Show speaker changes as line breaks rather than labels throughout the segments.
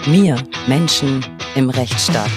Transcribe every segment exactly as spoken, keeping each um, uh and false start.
mir, Menschen im Rechtsstaat.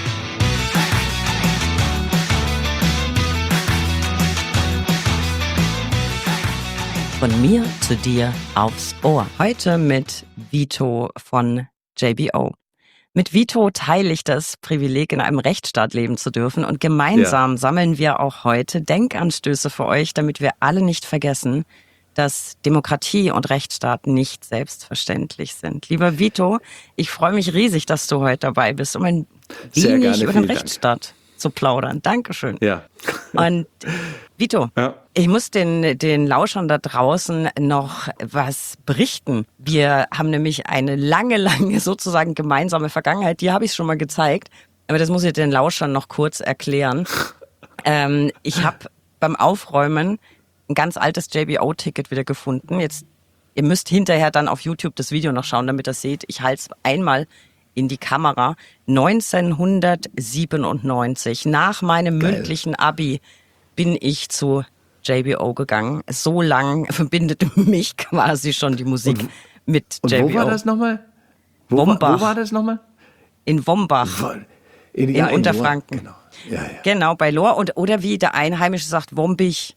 Von mir zu dir aufs Ohr. Heute mit Vito von J B O. Mit Vito teile ich das Privileg, in einem Rechtsstaat leben zu dürfen. Und gemeinsam ja. sammeln wir auch heute Denkanstöße für euch, damit wir alle nicht vergessen, dass Demokratie und Rechtsstaat nicht selbstverständlich sind. Lieber Vito, ich freue mich riesig, dass du heute dabei bist, um ein
Sehr
wenig
gerne,
über den
Dank.
Rechtsstaat zu plaudern. Dankeschön.
Ja.
Und Vito,
ja.
ich muss den, den Lauschern da draußen noch was berichten. Wir haben nämlich eine lange, lange sozusagen gemeinsame Vergangenheit. Die habe ich schon mal gezeigt, aber das muss ich den Lauschern noch kurz erklären. ähm, ich habe beim Aufräumen ein ganz altes J B O-Ticket wieder gefunden. Jetzt, ihr müsst hinterher dann auf YouTube das Video noch schauen, damit ihr seht. Ich halte es einmal in die Kamera. neunzehnhundertsiebenundneunzig, nach meinem Geil. mündlichen Abi, bin ich zu J B O gegangen. So lang verbindet mich quasi schon die Musik
und,
mit
und
J B O.
Und wo war das nochmal? Wo,
Wombach.
Wo war das nochmal?
In Wombach.
In,
in,
ja,
in Unterfranken.
Genau. Ja, ja.
genau, bei Lohr. Und, oder wie der Einheimische sagt, Wombich.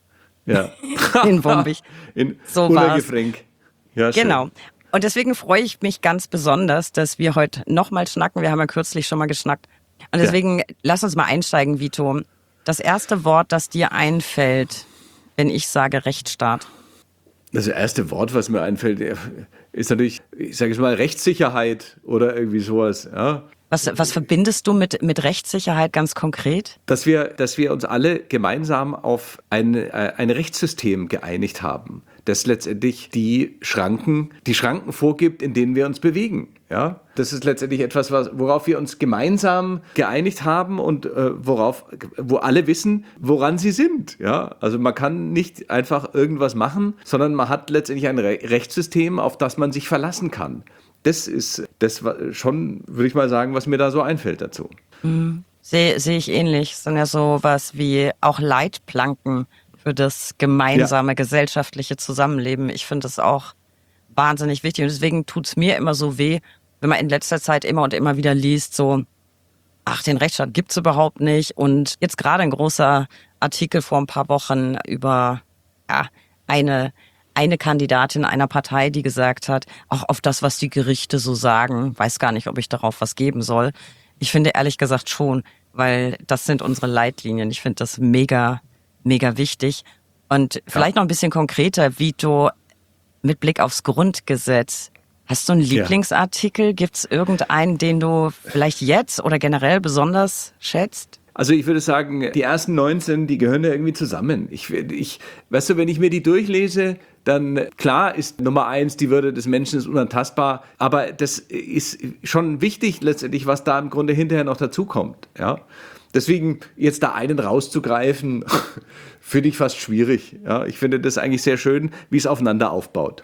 Ja.
in Wombich.
In
so
Untergefränk. Ja,
genau. Und deswegen freue ich mich ganz besonders, dass wir heute nochmal schnacken. Wir haben ja kürzlich schon mal geschnackt. Und deswegen ja. lass uns mal einsteigen, Vito. Das erste Wort, das dir einfällt, wenn ich sage Rechtsstaat.
Das erste Wort, was mir einfällt, ist natürlich, ich sage es mal, Rechtssicherheit oder irgendwie sowas. Ja.
Was, was verbindest du mit, mit Rechtssicherheit ganz konkret?
Dass wir, dass wir uns alle gemeinsam auf ein, ein Rechtssystem geeinigt haben, das letztendlich die Schranken, die Schranken vorgibt, in denen wir uns bewegen. Ja? Das ist letztendlich etwas, was, worauf wir uns gemeinsam geeinigt haben und äh, worauf, wo alle wissen, woran sie sind. Ja? Also man kann nicht einfach irgendwas machen, sondern man hat letztendlich ein Re- Rechtssystem, auf das man sich verlassen kann. Das ist das schon, würde ich mal sagen, was mir da so einfällt dazu.
Mhm. Sehe seh ich ähnlich. Es sind ja so was wie auch Leitplanken für das gemeinsame ja. gesellschaftliche Zusammenleben. Ich finde das auch wahnsinnig wichtig. Und deswegen tut es mir immer so weh, wenn man in letzter Zeit immer und immer wieder liest, so, ach, den Rechtsstaat gibt's überhaupt nicht. Und jetzt gerade ein großer Artikel vor ein paar Wochen über ja, eine eine Kandidatin einer Partei, die gesagt hat, auch auf das, was die Gerichte so sagen, weiß gar nicht, ob ich darauf was geben soll. Ich finde ehrlich gesagt schon, weil das sind unsere Leitlinien. Ich finde das mega, mega wichtig. Und vielleicht ja. noch ein bisschen konkreter, Vito, mit Blick aufs Grundgesetz. Hast du einen Lieblingsartikel? Ja. Gibt es irgendeinen, den du vielleicht jetzt oder generell besonders schätzt?
Also ich würde sagen, die ersten neunzehn, die gehören ja irgendwie zusammen. Ich, ich, weißt du, wenn ich mir die durchlese, dann klar ist Nummer eins, die Würde des Menschen ist unantastbar, aber das ist schon wichtig letztendlich, was da im Grunde hinterher noch dazukommt. Ja? Deswegen jetzt da einen rauszugreifen, finde ich fast schwierig. Ja? Ich finde das eigentlich sehr schön, wie es aufeinander aufbaut.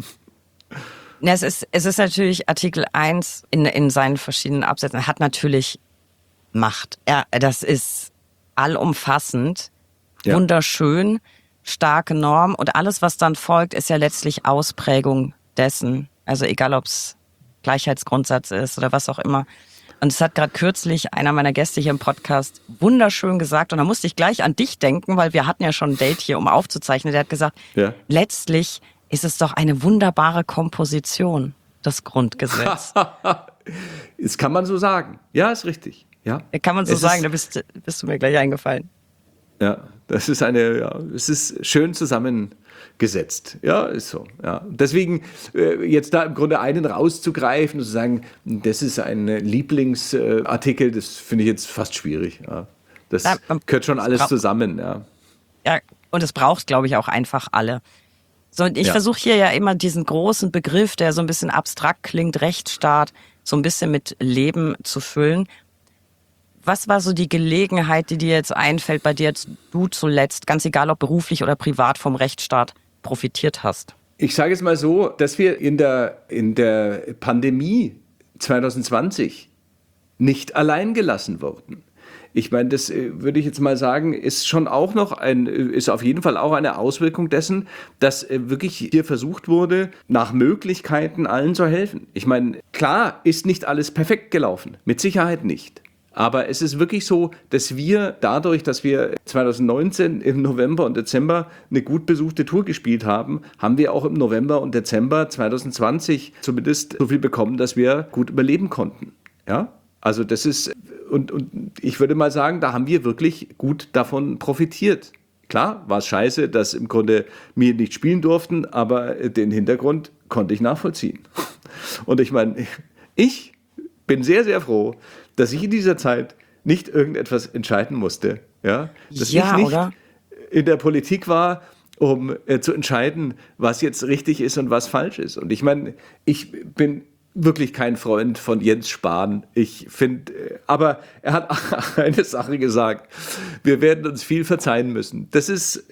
Ja, es ist, es ist natürlich Artikel eins in, in seinen verschiedenen Absätzen, hat natürlich Macht. Ja, das ist allumfassend, ja. wunderschön, starke Norm und alles, was dann folgt, ist ja letztlich Ausprägung dessen. Also egal, ob es Gleichheitsgrundsatz ist oder was auch immer. Und es hat gerade kürzlich einer meiner Gäste hier im Podcast wunderschön gesagt und da musste ich gleich an dich denken, weil wir hatten ja schon ein Date hier, um aufzuzeichnen. Der hat gesagt, ja. letztlich ist es doch eine wunderbare Komposition, das Grundgesetz.
Das kann man so sagen. Ja, ist richtig. Ja.
Kann man so
es
sagen,
ist,
da bist, bist du mir gleich eingefallen.
Ja, das ist eine, ja, es ist schön zusammengesetzt. Ja, ist so. Ja. Deswegen äh, jetzt da im Grunde einen rauszugreifen und zu sagen, das ist ein Lieblingsartikel, äh, das finde ich jetzt fast schwierig. Ja. Das ja, gehört schon alles zusammen. Ja.
ja, und es braucht, glaube ich, auch einfach alle. So, und ich ja. versuche hier ja immer diesen großen Begriff, der so ein bisschen abstrakt klingt, Rechtsstaat, so ein bisschen mit Leben zu füllen. Was war so die Gelegenheit, die dir jetzt einfällt, bei der jetzt du zuletzt, ganz egal ob beruflich oder privat, vom Rechtsstaat profitiert hast?
Ich sage es mal so, dass wir in der, in der Pandemie zwanzig zwanzig nicht allein gelassen wurden. ich meine, das äh, würde ich jetzt mal sagen, ist schon auch noch ein, ist auf jeden Fall auch eine Auswirkung dessen, dass äh, wirklich hier versucht wurde, nach Möglichkeiten allen zu helfen. Ich meine, klar ist nicht alles perfekt gelaufen, mit Sicherheit nicht. Aber es ist wirklich so, dass wir dadurch, dass wir zwanzig neunzehn im November und Dezember eine gut besuchte Tour gespielt haben, haben wir auch im November und Dezember zwanzig zwanzig zumindest so viel bekommen, dass wir gut überleben konnten. Ja? Also das ist, und, und ich würde mal sagen, da haben wir wirklich gut davon profitiert. Klar, war es scheiße, dass im Grunde wir nicht spielen durften, aber den Hintergrund konnte ich nachvollziehen. Und ich meine, ich bin sehr, sehr froh, dass ich in dieser Zeit nicht irgendetwas entscheiden musste. Ja, dass
Ja,
ich nicht
oder?
in der Politik war, um äh, zu entscheiden, was jetzt richtig ist und was falsch ist. Und ich meine, ich bin wirklich kein Freund von Jens Spahn. Ich finde, äh, aber er hat eine Sache gesagt: Wir werden uns viel verzeihen müssen. Das ist,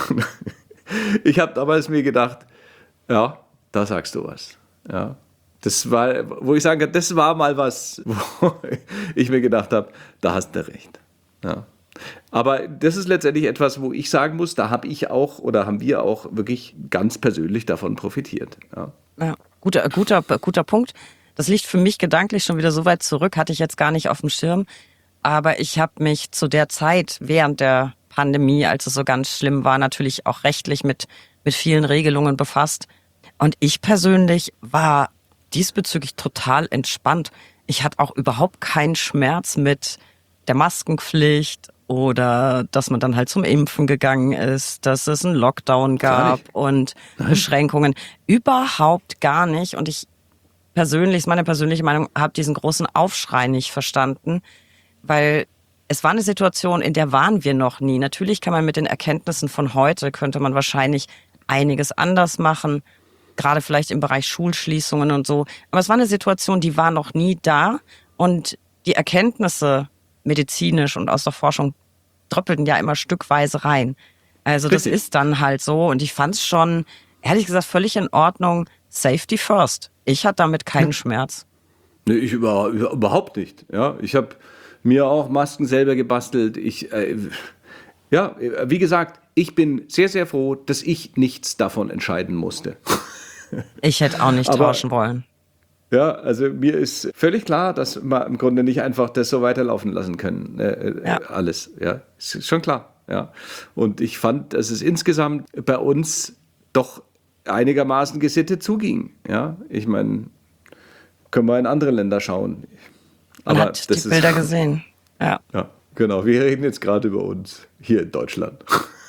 ich habe damals mir gedacht, ja, da sagst du was. Ja. Das war, wo ich sagen kann, das war mal was, wo ich mir gedacht habe, da hast du recht. Ja. Aber das ist letztendlich etwas, wo ich sagen muss, da habe ich auch oder haben wir auch wirklich ganz persönlich davon profitiert. Ja.
Ja, guter, guter, guter Punkt. Das liegt für mich gedanklich schon wieder so weit zurück, hatte ich jetzt gar nicht auf dem Schirm. Aber ich habe mich zu der Zeit während der Pandemie, als es so ganz schlimm war, natürlich auch rechtlich mit, mit vielen Regelungen befasst. Und ich persönlich war diesbezüglich total entspannt. Ich hatte auch überhaupt keinen Schmerz mit der Maskenpflicht oder dass man dann halt zum Impfen gegangen ist, dass es einen Lockdown gab und Nein. Beschränkungen. Überhaupt gar nicht. Und ich persönlich, ist meine persönliche Meinung, habe diesen großen Aufschrei nicht verstanden, weil es war eine Situation, in der waren wir noch nie. Natürlich kann man mit den Erkenntnissen von heute, könnte man wahrscheinlich einiges anders machen, gerade vielleicht im Bereich Schulschließungen und so. Aber es war eine Situation, die war noch nie da. Und die Erkenntnisse medizinisch und aus der Forschung tröppelten ja immer stückweise rein. Also das Richtig. Ist dann halt so. Und ich fand es schon, ehrlich gesagt, völlig in Ordnung. Safety first. Ich hatte damit keinen Schmerz.
Nee, ich über, überhaupt nicht. Ja, ich habe mir auch Masken selber gebastelt. Ich, äh, ja, wie gesagt, ich bin sehr, sehr froh, dass ich nichts davon entscheiden musste.
Ich hätte auch nicht Aber, tauschen wollen.
Ja, also mir ist völlig klar, dass wir im Grunde nicht einfach das so weiterlaufen lassen können. Äh, ja. Alles, ja, ist schon klar. Ja. Und ich fand, dass es insgesamt bei uns doch einigermaßen gesittet zuging. Ja, ich meine, können wir in andere Länder schauen.
Man Aber hat das die Bilder ist, gesehen. Ja.
Ja, genau. Wir reden jetzt gerade über uns hier in Deutschland.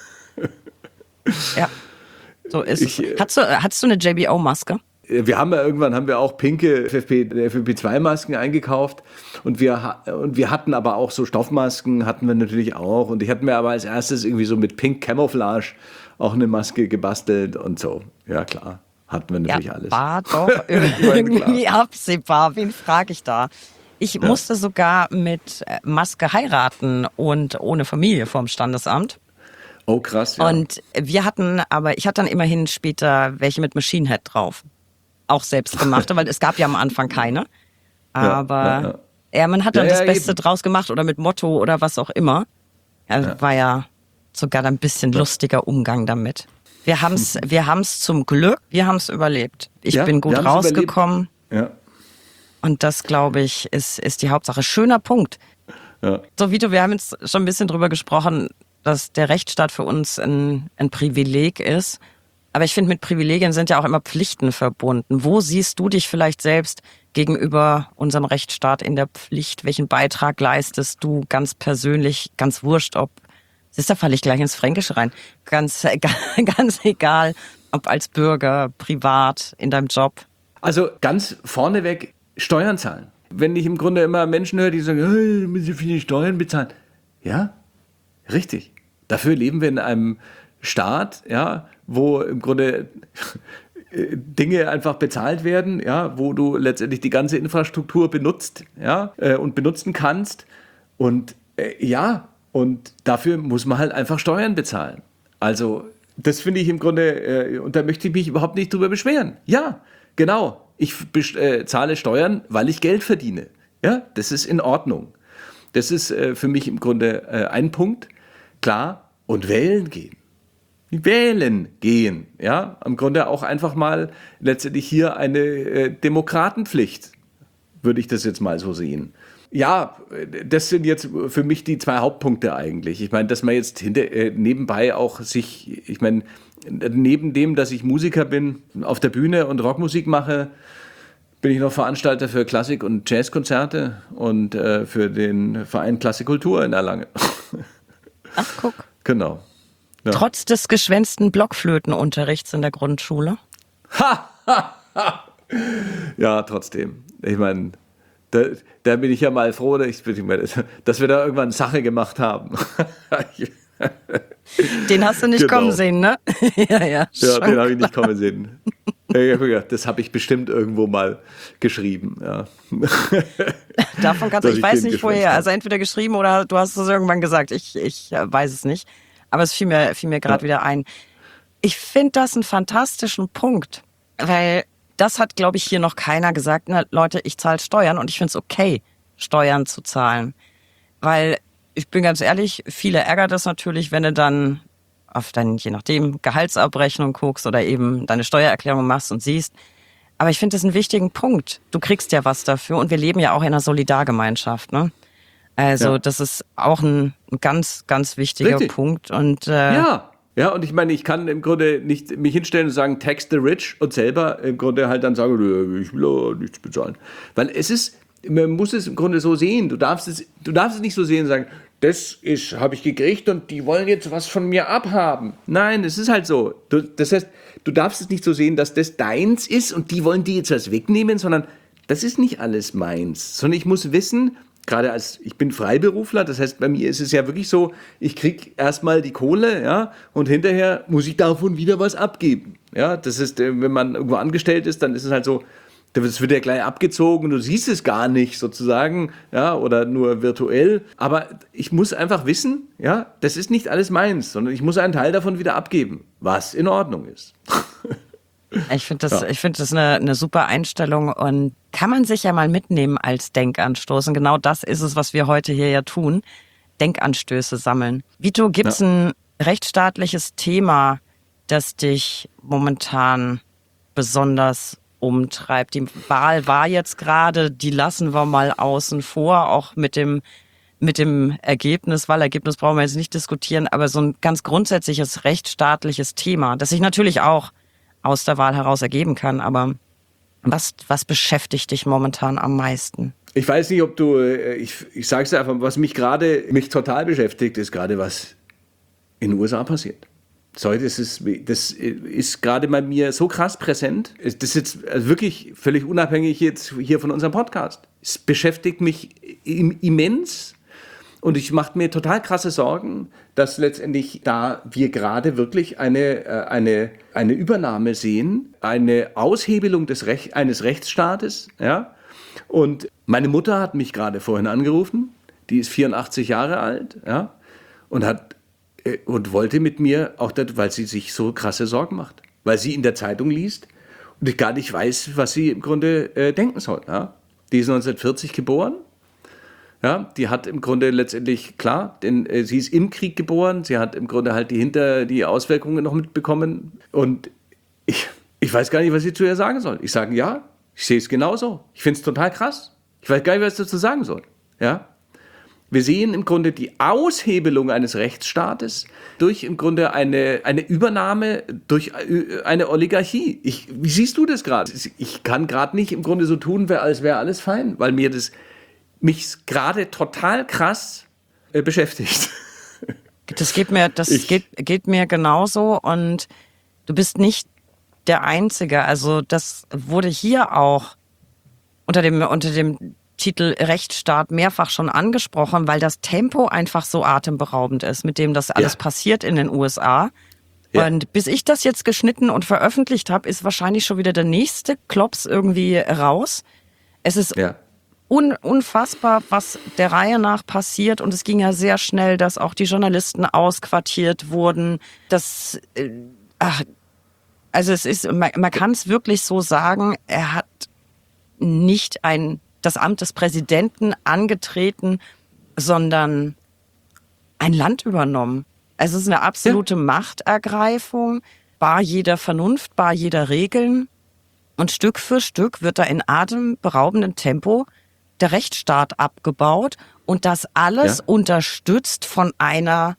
Ja. So ist ich, es. Hattest du, hattest du eine J B O-Maske?
Wir haben ja irgendwann haben wir auch pinke F F P zwei Masken eingekauft und wir, und wir hatten aber auch so Stoffmasken, hatten wir natürlich auch. Und ich hatte mir aber als erstes irgendwie so mit Pink Camouflage auch eine Maske gebastelt und so. Ja, klar, hatten wir natürlich ja, alles.
War doch irgendwie absehbar. Wen frage ich da? Ich ja. musste sogar mit Maske heiraten und ohne Familie vorm Standesamt.
Oh, krass, ja.
Und wir hatten, aber ich hatte dann immerhin später welche mit Machine Head drauf. Auch selbst gemachte, weil es gab ja am Anfang keine. Aber ja, ja, ja. ja man hat dann ja, das ja, Beste eben. draus gemacht oder mit Motto oder was auch immer. Ja, ja. War ja sogar ein bisschen lustiger Umgang damit. Wir haben es wir haben's zum Glück, wir haben es überlebt. Ich ja, bin gut rausgekommen. Ja. Und das, glaube ich, ist, ist die Hauptsache. Schöner Punkt. Ja. So, Vito, wir haben jetzt schon ein bisschen drüber gesprochen, dass der Rechtsstaat für uns ein, ein Privileg ist. Aber ich finde, mit Privilegien sind ja auch immer Pflichten verbunden. Wo siehst du dich vielleicht selbst gegenüber unserem Rechtsstaat in der Pflicht? Welchen Beitrag leistest du ganz persönlich, ganz wurscht, ob, siehst du, da falle ich gleich ins Fränkische rein, ganz, ganz egal, ob als Bürger, privat, in deinem Job?
Also ganz vorneweg Steuern zahlen. Wenn ich im Grunde immer Menschen höre, die sagen, hey, müssen Sie viele Steuern bezahlen. Ja, richtig. Dafür leben wir in einem Staat, ja, wo im Grunde Dinge einfach bezahlt werden, ja, wo du letztendlich die ganze Infrastruktur benutzt, ja, äh, und benutzen kannst. Und äh, ja, und dafür muss man halt einfach Steuern bezahlen. Also das finde ich im Grunde, äh, und da möchte ich mich überhaupt nicht drüber beschweren. Ja, genau. Ich äh, zahle Steuern, weil ich Geld verdiene. Ja, das ist in Ordnung. Das ist äh, für mich im Grunde äh, ein Punkt. Klar, und wählen gehen. Wählen gehen, ja, im Grunde auch einfach mal letztendlich hier eine äh, Demokratenpflicht, würde ich das jetzt mal so sehen. Ja, das sind jetzt für mich die zwei Hauptpunkte eigentlich. Ich meine, dass man jetzt hinter, äh, nebenbei auch sich, ich meine, neben dem, dass ich Musiker bin, auf der Bühne und Rockmusik mache, bin ich noch Veranstalter für Klassik- und Jazzkonzerte und äh, für den Verein Klassikkultur in Erlangen.
Ach, guck.
Genau. Ja.
Trotz des geschwänzten Blockflötenunterrichts in der Grundschule?
Ja, trotzdem. Ich meine, da, da bin ich ja mal froh, dass, ich, dass wir da irgendwann Sache gemacht haben.
Den hast du nicht
genau.
kommen sehen, ne? ja, ja.
Ja, den habe ich nicht kommen sehen. Das habe ich bestimmt irgendwo mal geschrieben. Ja.
Davon kannst du, ich, ich weiß nicht woher. Also entweder geschrieben oder du hast es irgendwann gesagt. Ich, ich weiß es nicht. Aber es fiel mir, fiel mir gerade ja. wieder ein. Ich finde das einen fantastischen Punkt, weil das hat, glaube ich, hier noch keiner gesagt. Na, Leute, ich zahle Steuern und ich finde es okay, Steuern zu zahlen. Weil, ich bin ganz ehrlich, viele ärgert es natürlich, wenn du dann auf deine, je nachdem, Gehaltsabrechnung guckst oder eben deine Steuererklärung machst und siehst. Aber ich finde das einen wichtigen Punkt. Du kriegst ja was dafür und wir leben ja auch in einer Solidargemeinschaft, ne? Also ja. das ist auch ein, ein ganz, ganz wichtiger Richtig. Punkt. Und, äh,
ja, ja, und ich meine, ich kann im Grunde nicht mich hinstellen und sagen, tax the rich und selber im Grunde halt dann sagen, ich will nichts bezahlen. Weil es ist, man muss es im Grunde so sehen. Du darfst es, du darfst es nicht so sehen und sagen, das ist, habe ich gekriegt und die wollen jetzt was von mir abhaben. Nein, es ist halt so. Du, das heißt, du darfst es nicht so sehen, dass das deins ist und die wollen dir jetzt was wegnehmen, sondern das ist nicht alles meins. Sondern ich muss wissen, gerade als, ich bin Freiberufler, das heißt, bei mir ist es ja wirklich so, ich kriege erstmal die Kohle, ja, und hinterher muss ich davon wieder was abgeben. Ja, das ist, wenn man irgendwo angestellt ist, dann ist es halt so, das wird ja gleich abgezogen, du siehst es gar nicht sozusagen, ja, oder nur virtuell. Aber ich muss einfach wissen, ja, das ist nicht alles meins, sondern ich muss einen Teil davon wieder abgeben, was in Ordnung ist.
Ich finde das, ja. ich finde das eine, eine super Einstellung und kann man sich ja mal mitnehmen als Denkanstoß. Und genau das ist es, was wir heute hier ja tun. Denkanstöße sammeln. Vito, gibt es ja. ein rechtsstaatliches Thema, das dich momentan besonders umtreibt? Die Wahl war jetzt gerade, die lassen wir mal außen vor, auch mit dem, mit dem Ergebnis. Wahlergebnis brauchen wir jetzt nicht diskutieren, aber so ein ganz grundsätzliches rechtsstaatliches Thema, das sich natürlich auch aus der Wahl heraus ergeben kann. Aber was, was beschäftigt dich momentan am meisten? Ich weiß nicht, ob du, ich, ich sage es einfach, was mich gerade, mich total beschäftigt, ist gerade, was in den U S A passiert. So, das ist, das ist gerade bei mir so krass präsent. Das ist jetzt wirklich völlig unabhängig jetzt hier von unserem Podcast. Es beschäftigt mich immens. Und ich mache mir total krasse Sorgen, dass letztendlich da wir gerade wirklich eine, eine, eine Übernahme sehen, eine Aushebelung des Rech- eines Rechtsstaates. Ja? Und meine Mutter hat mich gerade vorhin angerufen, die ist vierundachtzig Jahre alt, ja? und, hat, und wollte mit mir, auch das, weil sie sich so krasse Sorgen macht, weil sie in der Zeitung liest und ich gar nicht weiß, was sie im Grunde äh, denken soll. Ja? Die ist neunzehnhundertvierzig geboren. Ja, die hat im Grunde letztendlich, klar, denn äh, sie ist im Krieg geboren, sie hat im Grunde halt die hinter die Auswirkungen noch mitbekommen und ich, ich weiß gar nicht, was ich zu ihr sagen soll. Ich sage, ja, ich sehe es genauso. Ich finde es total krass. Ich weiß gar nicht, was ich dazu sagen soll. Ja? Wir sehen im Grunde die Aushebelung eines Rechtsstaates durch im Grunde eine, eine Übernahme durch eine Oligarchie. Ich, wie siehst du das gerade? Ich kann gerade nicht im Grunde so tun, als wäre alles fein, weil mir das mich gerade total krass äh, beschäftigt. Das geht mir, das ich, geht, geht mir genauso und du bist nicht der Einzige. Also das wurde hier auch unter dem, unter dem Titel Rechtsstaat mehrfach schon angesprochen, weil das Tempo einfach so atemberaubend ist, mit dem das alles ja. passiert in den U S A. Ja. Und bis ich das jetzt geschnitten und veröffentlicht habe, ist wahrscheinlich schon wieder der nächste Klops irgendwie raus. Es ist ja. Un- unfassbar, was der Reihe nach passiert. Und es ging ja sehr schnell, dass auch die Journalisten ausquartiert wurden. Das, äh, ach, also es ist, man, man kann es wirklich so sagen, er hat nicht ein, das Amt des Präsidenten angetreten, sondern ein Land übernommen. Es ist eine absolute ja. Machtergreifung, bar jeder Vernunft, bar jeder Regeln. Und Stück für Stück wird da in atemberaubendem Tempo der Rechtsstaat abgebaut und das alles ja. unterstützt von einer,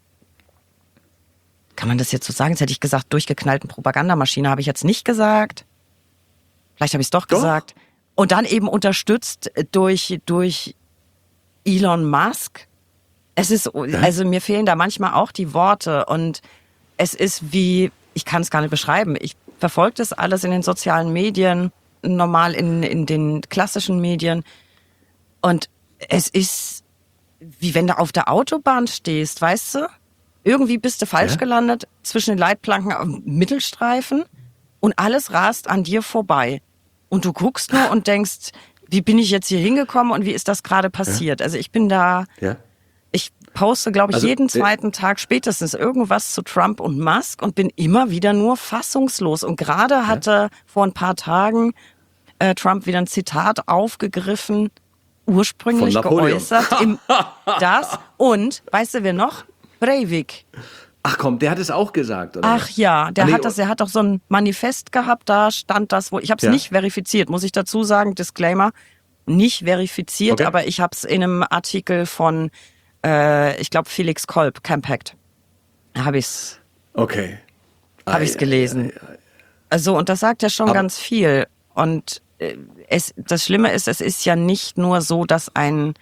kann man das jetzt so sagen, jetzt hätte ich gesagt, durchgeknallten Propagandamaschine, habe ich jetzt nicht gesagt. Vielleicht habe ich es doch, doch gesagt. Und dann eben unterstützt durch, durch Elon Musk. Es ist, also mir fehlen da manchmal auch die Worte und es ist wie, ich kann es gar nicht beschreiben. Ich verfolge das alles in den sozialen Medien, normal in, in den klassischen Medien. Und es ist, wie wenn du auf der Autobahn stehst, weißt du? Irgendwie bist du falsch ja? gelandet zwischen den Leitplanken am Mittelstreifen und alles rast an dir vorbei. Und du guckst nur und denkst, wie bin ich jetzt hier hingekommen und wie ist das gerade passiert? Ja? Also ich bin da, ja? ich poste, glaube ich, also, jeden zweiten Tag spätestens irgendwas zu Trump und Musk und bin immer wieder nur fassungslos. Und gerade ja? hatte vor ein paar Tagen äh, Trump wieder ein Zitat aufgegriffen, ursprünglich geäußert. Im, das und, weißt du wer noch? Breivik.
Ach komm, der hat es auch gesagt, oder?
Ach ja, der ah, nee, hat das, der hat doch so ein Manifest gehabt, da stand das, wo ich habe es ja. nicht verifiziert, muss ich dazu sagen, Disclaimer, nicht verifiziert, okay. aber ich habe es in einem Artikel von, äh, ich glaube, Felix Kolb, Campact, da habe ich es
okay.
habe ich es gelesen. Ei, ei, ei. Also, und das sagt ja schon aber ganz viel. Und äh, es, das Schlimme ist, es ist ja nicht nur so, dass ein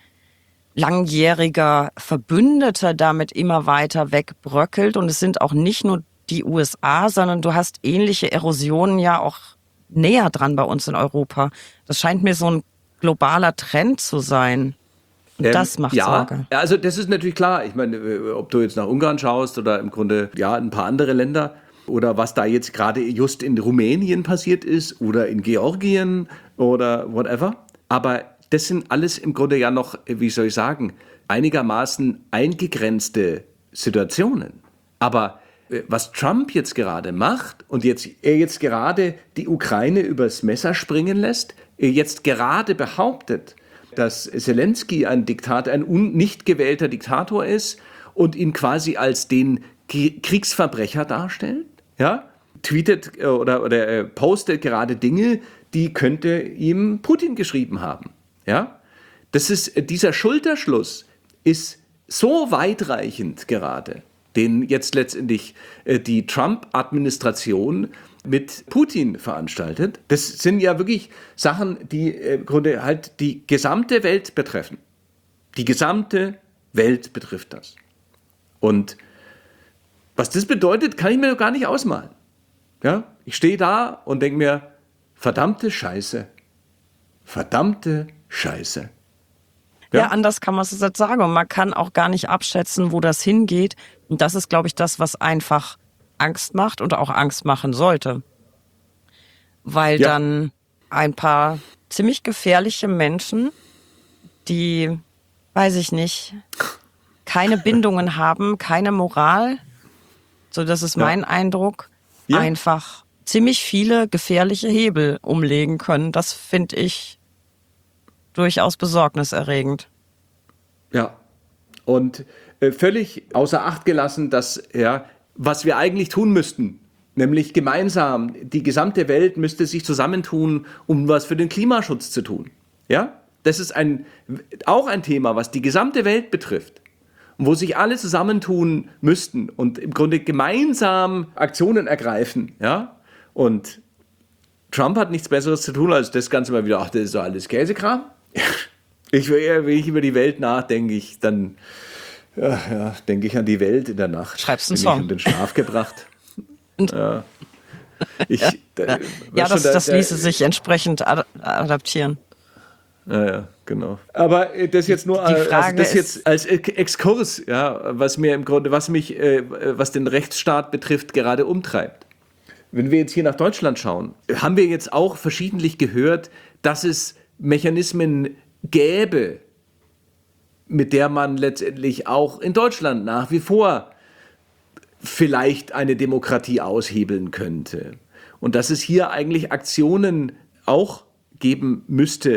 langjähriger Verbündeter damit immer weiter wegbröckelt. Und es sind auch nicht nur die U S A, sondern du hast ähnliche Erosionen ja auch näher dran bei uns in Europa. Das scheint mir so ein globaler Trend zu sein. Und das ähm, macht
ja,
Sorge.
Ja, also das ist natürlich klar. Ich meine, ob du jetzt nach Ungarn schaust oder im Grunde ja ein paar andere Länder oder was da jetzt gerade just in Rumänien passiert ist oder in Georgien oder whatever. Aber das sind alles im Grunde ja noch, wie soll ich sagen, einigermaßen eingegrenzte Situationen. Aber was Trump jetzt gerade macht und jetzt, er jetzt gerade die Ukraine übers Messer springen lässt, er jetzt gerade behauptet, dass Zelensky ein Diktator, ein un- nicht gewählter Diktator ist und ihn quasi als den Kriegsverbrecher darstellt, ja, tweetet oder, oder postet gerade Dinge, die könnte ihm Putin geschrieben haben. Ja, das ist, dieser Schulterschluss ist so weitreichend gerade, den jetzt letztendlich äh, die Trump-Administration mit Putin veranstaltet. Das sind ja wirklich Sachen, die äh, im Grunde halt die gesamte Welt betreffen. Die gesamte Welt betrifft das. Und was das bedeutet, kann ich mir noch gar nicht ausmalen. Ja, ich stehe da und denke mir, verdammte Scheiße, verdammte Scheiße.
Ja, ja, anders kann man es jetzt sagen. Und man kann auch gar nicht abschätzen, wo das hingeht. Und das ist, glaube ich, das, was einfach Angst macht und auch Angst machen sollte. Weil ja. dann ein paar ziemlich gefährliche Menschen, die, weiß ich nicht, keine Bindungen haben, keine Moral, so das ist ja. mein Eindruck, ja. einfach ziemlich viele gefährliche Hebel umlegen können. Das finde ich durchaus besorgniserregend.
Ja, und äh, völlig außer Acht gelassen, dass, ja, was wir eigentlich tun müssten, nämlich gemeinsam, die gesamte Welt müsste sich zusammentun, um was für den Klimaschutz zu tun. Ja, das ist ein, auch ein Thema, was die gesamte Welt betrifft und wo sich alle zusammentun müssten und im Grunde gemeinsam Aktionen ergreifen. Ja, und Trump hat nichts Besseres zu tun, als das Ganze mal wieder, ach, das ist doch alles Käsekram. Ich, wenn ich über die Welt nachdenke, ich, dann ja, ja, denke ich an die Welt in der Nacht.
Schreibst du einen
Bin
Song?
Ich in den Schlaf gebracht. ja, ich,
ja,
da,
ja das, da, das ließe da, sich entsprechend ad- adaptieren.
Ja, ja, genau. Aber das jetzt nur
die, die
also das jetzt als Exkurs, ja, was mir im Grunde, was mich, äh, was den Rechtsstaat betrifft, gerade umtreibt. Wenn wir jetzt hier nach Deutschland schauen, haben wir jetzt auch verschiedentlich gehört, dass es Mechanismen gäbe, mit der man letztendlich auch in Deutschland nach wie vor vielleicht eine Demokratie aushebeln könnte. Und dass es hier eigentlich Aktionen auch geben müsste,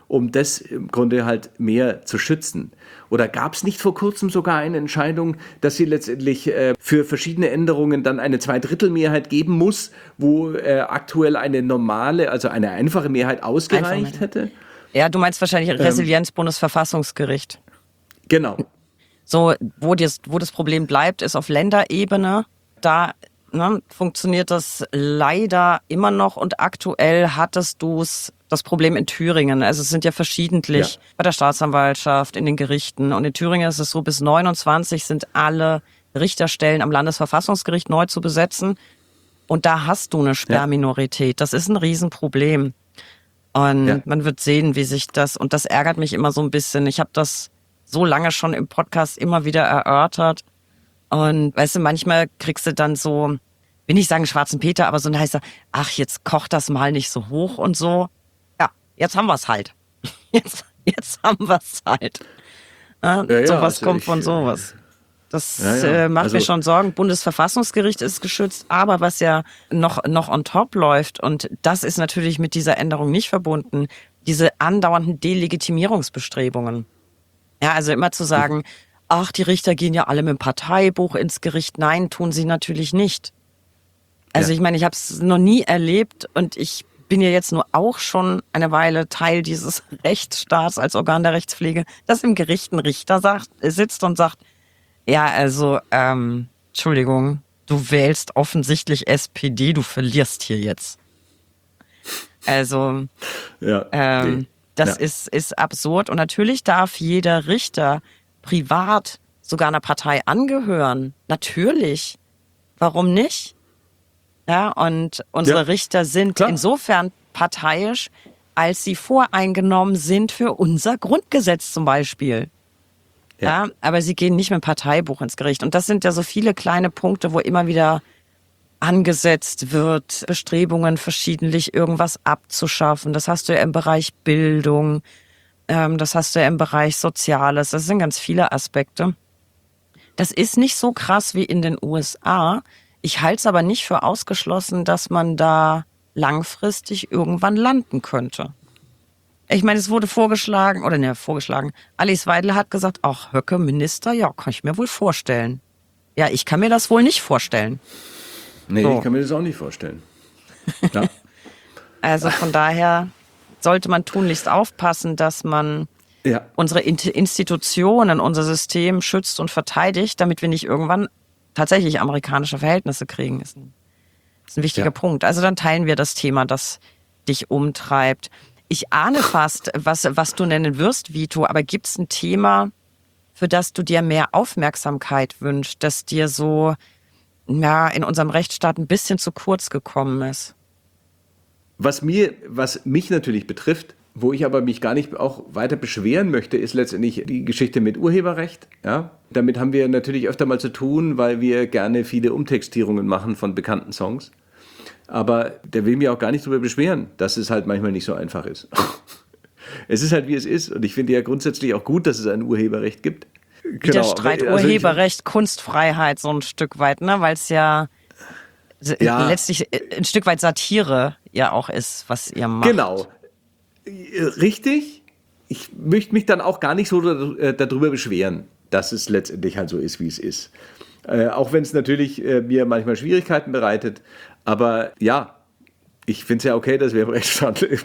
um das im Grunde halt mehr zu schützen. Oder gab es nicht vor kurzem sogar eine Entscheidung, dass sie letztendlich äh, für verschiedene Änderungen dann eine Zweidrittelmehrheit geben muss, wo äh, aktuell eine normale, also eine einfache Mehrheit ausgereicht hätte?
Ja, du meinst wahrscheinlich Resilienz, ähm, Bundesverfassungsgericht.
Genau.
So, wo das, wo das Problem bleibt, ist auf Länderebene. Da ne, funktioniert das leider immer noch und aktuell hattest du es das Problem in Thüringen. Also es sind ja verschiedentlich ja. bei der Staatsanwaltschaft, in den Gerichten. Und in Thüringen ist es so, bis neunundzwanzig sind alle Richterstellen am Landesverfassungsgericht neu zu besetzen. Und da hast du eine Sperrminorität. Das ist ein Riesenproblem. Und ja. man wird sehen, wie sich das, und das ärgert mich immer so ein bisschen. Ich habe das so lange schon im Podcast immer wieder erörtert. Und weißt du, manchmal kriegst du dann so, will nicht sagen schwarzen Peter, aber so ein heißer, ach, jetzt kocht das mal nicht so hoch und so. Ja, jetzt haben wir es halt. Jetzt, jetzt haben wir es halt. Ja, ja, sowas also kommt ich, von sowas. Das ja, ja. Äh, macht also, mir schon Sorgen. Bundesverfassungsgericht ist geschützt, aber was ja noch, noch on top läuft, und das ist natürlich mit dieser Änderung nicht verbunden, diese andauernden Delegitimierungsbestrebungen. Ja, also immer zu sagen, ach, die Richter gehen ja alle mit dem Parteibuch ins Gericht. Nein, tun sie natürlich nicht. Also ja. ich meine, ich habe es noch nie erlebt und ich bin ja jetzt nur auch schon eine Weile Teil dieses Rechtsstaats als Organ der Rechtspflege, dass im Gericht ein Richter sagt, sitzt und sagt, ja, also, ähm, Entschuldigung, du wählst offensichtlich S P D, du verlierst hier jetzt. Also, ja, ähm, nee. das ja. ist, ist absurd. Und natürlich darf jeder Richter privat sogar einer Partei angehören. Natürlich. Warum nicht? Ja, und unsere ja, Richter sind klar. insofern parteiisch, als sie voreingenommen sind für unser Grundgesetz zum Beispiel. Ja. ja, aber sie gehen nicht mit dem Parteibuch ins Gericht. Und das sind ja so viele kleine Punkte, wo immer wieder angesetzt wird, Bestrebungen verschiedentlich irgendwas abzuschaffen. Das hast du ja im Bereich Bildung, ähm, das hast du ja im Bereich Soziales. Das sind ganz viele Aspekte. Das ist nicht so krass wie in den U S A. Ich halte es aber nicht für ausgeschlossen, dass man da langfristig irgendwann landen könnte. Ich meine, es wurde vorgeschlagen, oder ne, vorgeschlagen, Alice Weidel hat gesagt, ach, Höcke, Minister, ja, kann ich mir wohl vorstellen. Ja, ich kann mir das wohl nicht vorstellen.
Nee,
so.
Ich kann mir das auch nicht vorstellen. Ja.
Also von daher sollte man tunlichst aufpassen, dass man ja. unsere Institutionen, unser System schützt und verteidigt, damit wir nicht irgendwann tatsächlich amerikanische Verhältnisse kriegen. Das ist ein, ist ein wichtiger ja. Punkt. Also dann teilen wir das Thema, das dich umtreibt. Ich ahne fast, was, was du nennen wirst, Vito, aber gibt es ein Thema, für das du dir mehr Aufmerksamkeit wünschst, das dir so ja, in unserem Rechtsstaat ein bisschen zu kurz gekommen ist?
Was mir, was mich natürlich betrifft, wo ich aber mich gar nicht auch weiter beschweren möchte, ist letztendlich die Geschichte mit Urheberrecht. Ja? Damit haben wir natürlich öfter mal zu tun, weil wir gerne viele Umtextierungen machen von bekannten Songs. Aber der will mir auch gar nicht darüber beschweren, dass es halt manchmal nicht so einfach ist. Es ist halt, wie es ist. Und ich finde ja grundsätzlich auch gut, dass es ein Urheberrecht gibt.
Widerstreit, genau. also Urheberrecht, Kunstfreiheit so ein Stück weit, ne? Weil es ja, ja letztlich ein Stück weit Satire ja auch ist, was ihr macht.
Genau. Richtig. Ich möchte mich dann auch gar nicht so darüber beschweren, dass es letztendlich halt so ist, wie es ist. Äh, auch wenn es natürlich äh, mir manchmal Schwierigkeiten bereitet. Aber ja, ich finde es ja okay, dass wir im Rechtsstaat leben.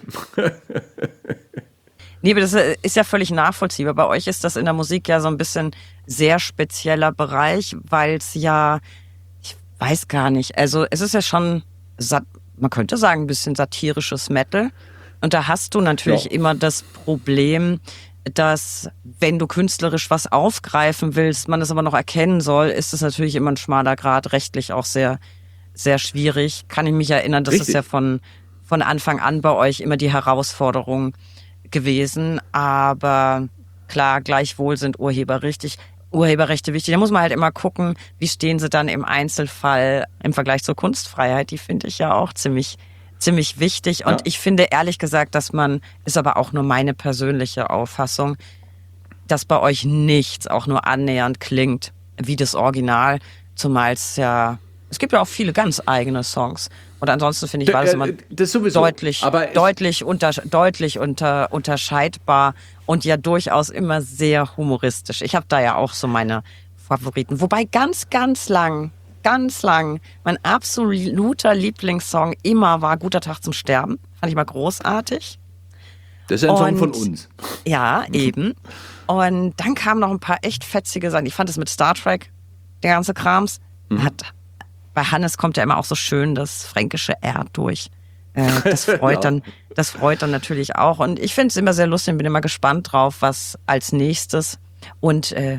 Nee, aber das ist ja völlig nachvollziehbar. Bei euch ist das in der Musik ja so ein bisschen sehr spezieller Bereich, weil es ja, ich weiß gar nicht, also es ist ja schon, man könnte sagen, ein bisschen satirisches Metal. Und da hast du natürlich ja. immer das Problem, dass wenn du künstlerisch was aufgreifen willst, man es aber noch erkennen soll, ist es natürlich immer ein schmaler Grat, rechtlich auch sehr, sehr schwierig. Kann ich mich erinnern, das Richtig. ist ja von, von Anfang an bei euch immer die Herausforderung gewesen. Aber klar, gleichwohl sind Urheberrechte, Urheberrechte wichtig. Da muss man halt immer gucken, wie stehen sie dann im Einzelfall im Vergleich zur Kunstfreiheit. Die finde ich ja auch ziemlich ziemlich wichtig. Und ja. ich finde ehrlich gesagt, dass man, ist aber auch nur meine persönliche Auffassung, dass bei euch nichts auch nur annähernd klingt wie das Original, zumal es ja Es gibt ja auch viele ganz eigene Songs. Und ansonsten finde ich, war das immer
das sowieso,
deutlich,
aber
deutlich, unter, deutlich unter, unterscheidbar und ja durchaus immer sehr humoristisch. Ich habe da ja auch so meine Favoriten. Wobei ganz, ganz lang, ganz lang mein absoluter Lieblingssong immer war Guter Tag zum Sterben. Fand ich mal großartig.
Das ist ein Song
Und,
von uns.
Ja, eben. Und dann kamen noch ein paar echt fetzige Sachen. Ich fand es mit Star Trek, der ganze Krams. Mhm. Hat, bei Hannes kommt ja immer auch so schön das fränkische R durch. Äh, das freut ja. dann, das freut dann natürlich auch. Und ich finde es immer sehr lustig und bin immer gespannt drauf, was als nächstes. Und äh,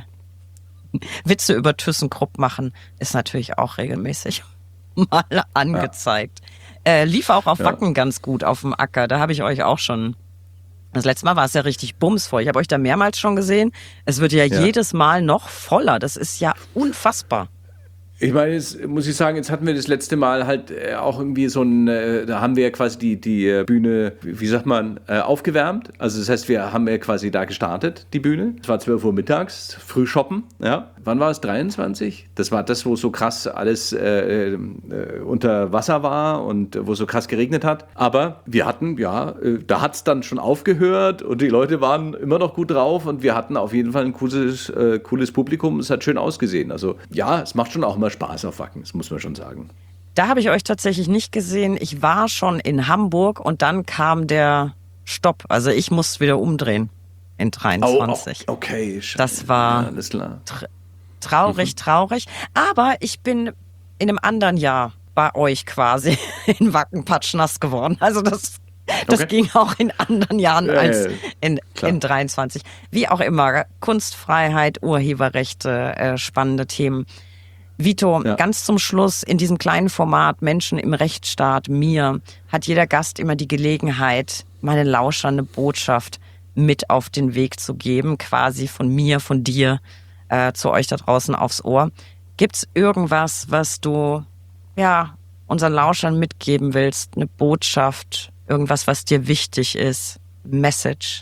Witze über ThyssenKrupp machen ist natürlich auch regelmäßig mal angezeigt. Ja. Äh, lief auch auf Wacken ja. ganz gut auf dem Acker. Da habe ich euch auch schon. Das letzte Mal war es ja richtig bumsvoll. Ich habe euch da mehrmals schon gesehen. Es wird ja, ja jedes Mal noch voller. Das ist ja unfassbar.
Ich meine, jetzt muss ich sagen, jetzt hatten wir das letzte Mal halt auch irgendwie so ein, da haben wir ja quasi die, die Bühne, wie sagt man, aufgewärmt. Also das heißt, wir haben ja quasi da gestartet, die Bühne. Es war zwölf Uhr mittags, früh shoppen, ja. Wann war es? dreiundzwanzig? Das war das, wo so krass alles äh, äh, unter Wasser war und wo so krass geregnet hat. Aber wir hatten, ja, äh, da hat es dann schon aufgehört und die Leute waren immer noch gut drauf und wir hatten auf jeden Fall ein cooles, äh, cooles Publikum. Es hat schön ausgesehen. Also ja, es macht schon auch mal Spaß auf Wacken, das muss man schon sagen.
Da habe ich euch tatsächlich nicht gesehen. Ich war schon in Hamburg und dann kam der Stopp. Also ich musste wieder umdrehen in dreiundzwanzig.
Oh, oh, okay.
Das war
ja, alles klar.
Tr- traurig, mhm. traurig. Aber ich bin in einem anderen Jahr bei euch quasi in Wacken patschnass geworden. Also das, das okay. ging auch in anderen Jahren ja, als in, in dreiundzwanzig. Wie auch immer, Kunstfreiheit, Urheberrechte, äh, spannende Themen. Vito, ja. ganz zum Schluss in diesem kleinen Format Menschen im Rechtsstaat, mir, hat jeder Gast immer die Gelegenheit, meine lauschernde Botschaft mit auf den Weg zu geben, quasi von mir, von dir, äh, zu euch da draußen aufs Ohr. Gibt's irgendwas, was du, ja, unseren Lauschern mitgeben willst? Eine Botschaft, irgendwas, was dir wichtig ist? Message?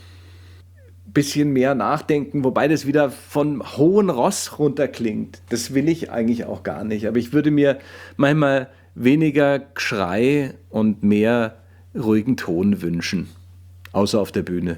Bisschen mehr nachdenken, wobei das wieder von hohen Ross runterklingt. Das will ich eigentlich auch gar nicht. Aber ich würde mir manchmal weniger Geschrei und mehr ruhigen Ton wünschen. Außer auf der Bühne.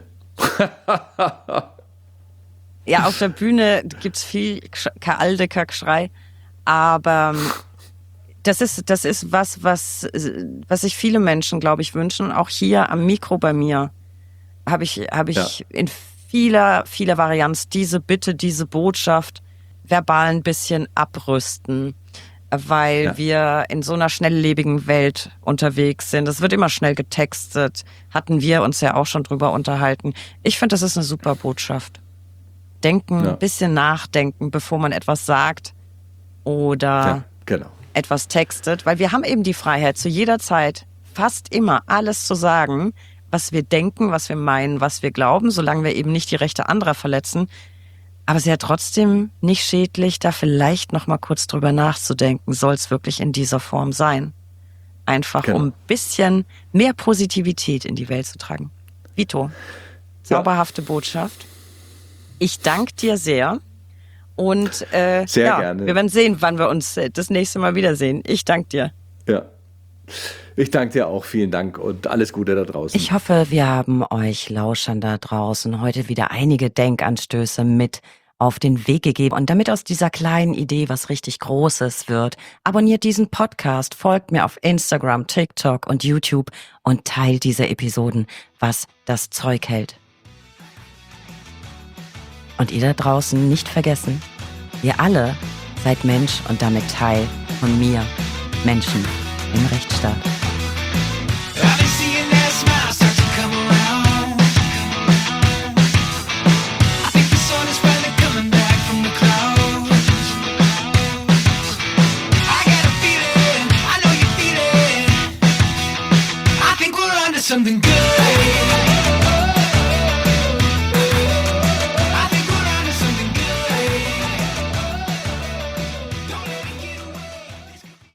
Ja, auf der Bühne gibt's viel Aldecker Geschrei. Aber das ist, das ist was, was, was sich viele Menschen, glaube ich, wünschen. Auch hier am Mikro bei mir habe ich, habe ich ja. in vieler, vieler Varianz diese Bitte, diese Botschaft verbal ein bisschen abrüsten, weil ja. wir in so einer schnelllebigen Welt unterwegs sind. Es wird immer schnell getextet, hatten wir uns ja auch schon drüber unterhalten. Ich finde, das ist eine super Botschaft. Denken, ja. ein bisschen nachdenken, bevor man etwas sagt oder
ja, genau.
etwas textet, weil wir haben eben die Freiheit, zu jeder Zeit fast immer alles zu sagen, was wir denken, was wir meinen, was wir glauben, solange wir eben nicht die Rechte anderer verletzen. Aber es ist ja trotzdem nicht schädlich, da vielleicht noch mal kurz drüber nachzudenken, soll es wirklich in dieser Form sein? Einfach, genau. um ein bisschen mehr Positivität in die Welt zu tragen. Vito, zauberhafte ja. Botschaft. Ich danke dir sehr. Und äh,
sehr
ja,
gerne.
Wir werden sehen, wann wir uns das nächste Mal wiedersehen. Ich danke dir.
Ja. Ich danke dir auch, vielen Dank und alles Gute da draußen.
Ich hoffe, wir haben euch Lauschern da draußen heute wieder einige Denkanstöße mit auf den Weg gegeben. Und damit aus dieser kleinen Idee was richtig Großes wird, abonniert diesen Podcast, folgt mir auf Instagram, TikTok und YouTube und teilt diese Episoden, was das Zeug hält. Und ihr da draußen nicht vergessen, ihr alle seid Mensch und damit Teil von mir, Menschen im Rechtsstaat. Something good.